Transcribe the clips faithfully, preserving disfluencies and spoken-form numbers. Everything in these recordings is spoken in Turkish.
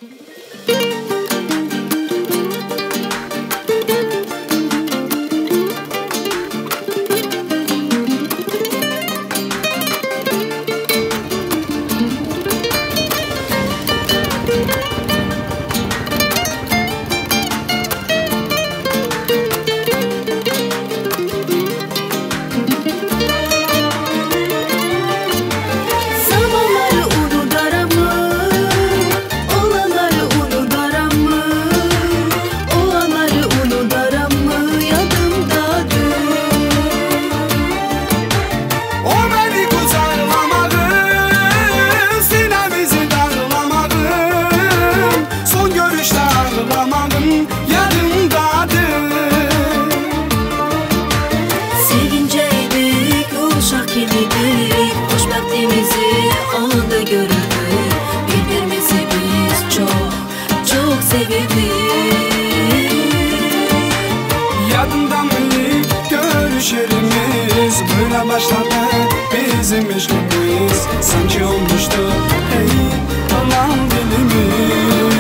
Böyle başladı bizim ilişkimiz, sanki olmuştu ey olan dilimiz.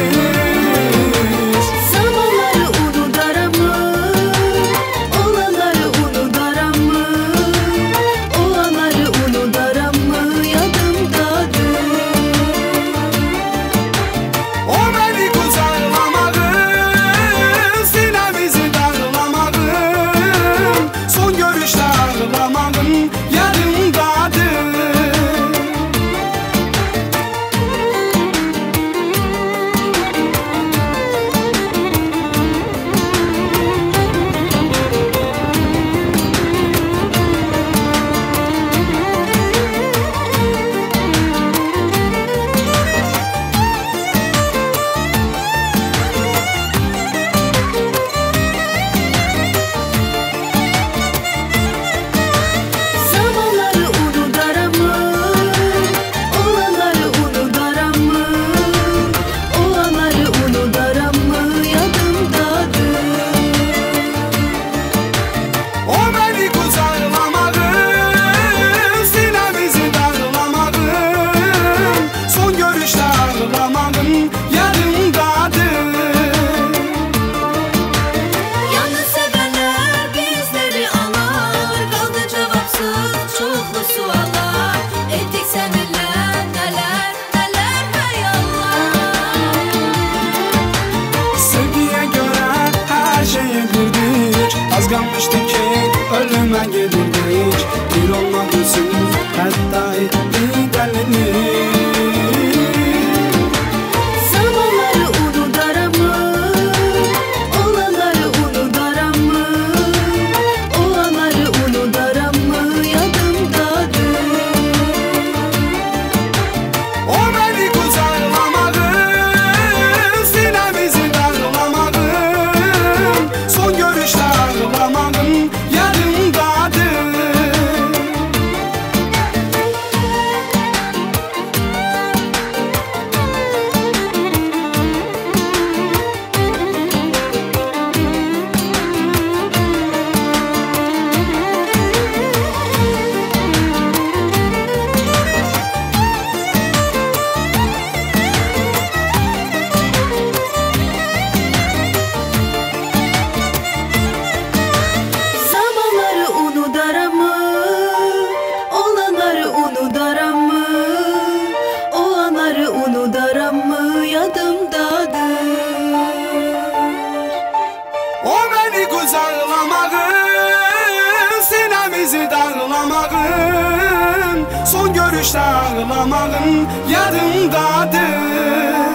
Zamanları unutar ama, olanları unutar ama, o anları unutar ama yadımdadır. O beni kucaklamadı, sinemizi darlamadı, son görüşte ağlamadım, yarımdadır. Az kalmıştı ki ölüme gelirdik, bir olmadısın hatta etti delini. Zamanları unutar ama, olanları unutar ama, o anları unutar ama yadımdadır. O beni kucaklamadı, sinemizi darlamadı, son görüşte ağlamadım, yarımdadır. Zamanları unutar ama, olanları unutar ama, o anları unutar ama yadımdadır. O beni kucaklamadı, sinemizi darlamadı, son görüşte ağlamadım, yarımdadır.